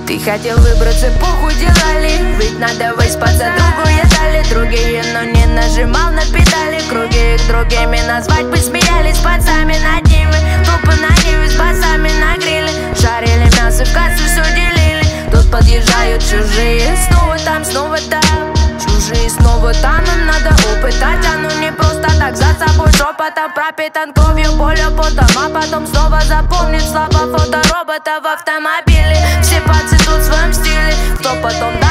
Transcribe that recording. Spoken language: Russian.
Ты хотел выбраться, похудела ли? Ведь надо выспаться, другую дали другие, но не нажимал на педали. Круги их другими назвать бы смеялись пацами над ними. Тупо на ниве с басами на гриле. Жарили мясо, в кассу все делили. Тут подъезжают чужие, снова там, снова там. Чужие снова там, им надо опытать. А ну не просто так, за собой шепотом пропитан кровью, болью, потом. А потом снова запомнит слова фоторобота в автомобиле. Все пацы тут в своем стиле, кто потом